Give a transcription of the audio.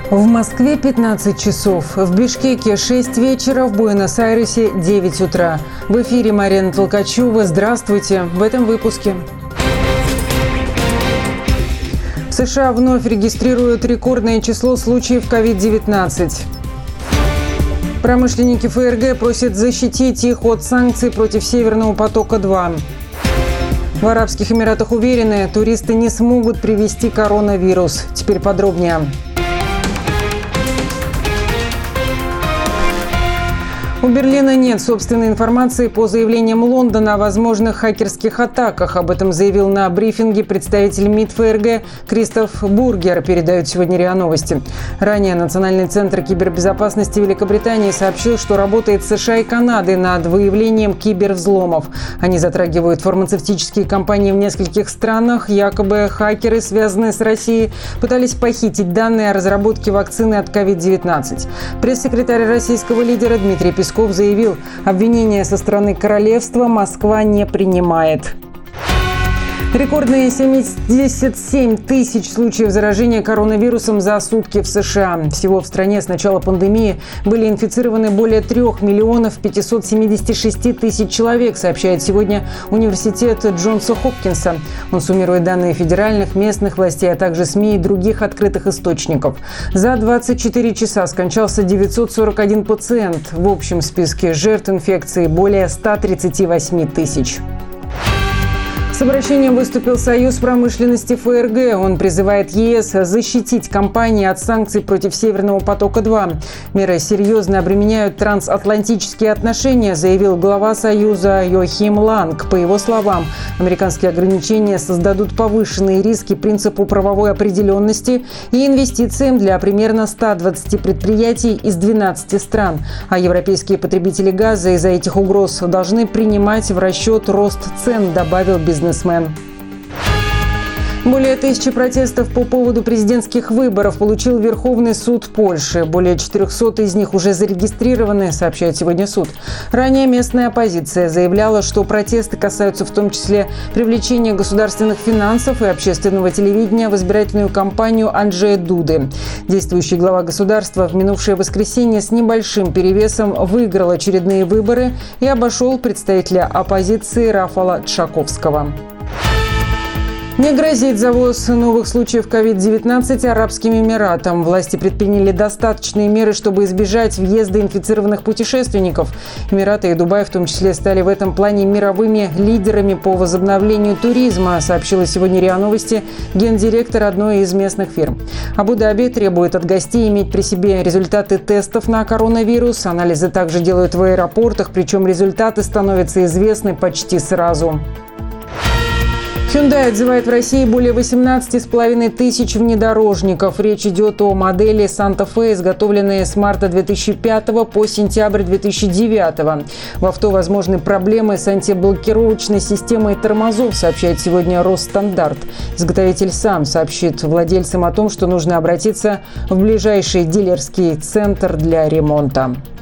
В Москве 15 часов, в Бишкеке 6 вечера, в Буэнос-Айресе 9 утра. В эфире Марина Толкачева. Здравствуйте. В этом выпуске. В США вновь регистрируют рекордное число случаев COVID-19. Промышленники ФРГ просят защитить их от санкций против Северного потока-2. В Арабских Эмиратах уверены, туристы не смогут привезти коронавирус. Теперь подробнее. У Берлина нет собственной информации по заявлениям Лондона о возможных хакерских атаках. Об этом заявил на брифинге представитель МИД ФРГ Кристоф Бургер, передают сегодня РИА Новости. Ранее Национальный центр кибербезопасности Великобритании сообщил, что работает с США и Канадой над выявлением кибервзломов. Они затрагивают фармацевтические компании в нескольких странах. Якобы хакеры, связанные с Россией, пытались похитить данные о разработке вакцины от COVID-19. Пресс-секретарь российского лидера Дмитрий Песков заявил, обвинения со стороны королевства Москва не принимает. Рекордные 77 тысяч случаев заражения коронавирусом за сутки в США. Всего в стране с начала пандемии были инфицированы более 3 миллионов 576 тысяч человек, сообщает сегодня университет Джонса Хопкинса. Он суммирует данные федеральных, местных властей, а также СМИ и других открытых источников. За 24 часа скончался 941 пациент. В общем списке жертв инфекции более 138 тысяч. С обращением выступил Союз промышленности ФРГ. Он призывает ЕС защитить компании от санкций против Северного потока-2. Меры серьезно обременяют трансатлантические отношения, заявил глава Союза Йохим Ланг. По его словам, американские ограничения создадут повышенные риски принципу правовой определенности и инвестициям для примерно 120 предприятий из 12 стран. А европейские потребители газа из-за этих угроз должны принимать в расчет рост цен, добавил бизнесмен. Более 1000 протестов по поводу президентских выборов получил Верховный суд Польши. Более 400 из них уже зарегистрированы, сообщает сегодня суд. Ранее местная оппозиция заявляла, что протесты касаются в том числе привлечения государственных финансов и общественного телевидения в избирательную кампанию Анджея Дуды. Действующий глава государства в минувшее воскресенье с небольшим перевесом выиграл очередные выборы и обошел представителя оппозиции Рафала Тшаковского. Не грозит завоз новых случаев COVID-19 Арабским Эмиратам. Власти предприняли достаточные меры, чтобы избежать въезда инфицированных путешественников. Эмираты и Дубай в том числе стали в этом плане мировыми лидерами по возобновлению туризма, сообщила сегодня РИА Новости гендиректор одной из местных фирм. Абу-Даби требует от гостей иметь при себе результаты тестов на коронавирус. Анализы также делают в аэропортах, причем результаты становятся известны почти сразу. Hyundai отзывает в России более 18,5 тысяч внедорожников. Речь идет о модели Santa Fe, изготовленной с марта 2005 по сентябрь 2009. В авто возможны проблемы с антиблокировочной системой тормозов, сообщает сегодня Росстандарт. Изготовитель сам сообщит владельцам о том, что нужно обратиться в ближайший дилерский центр для ремонта.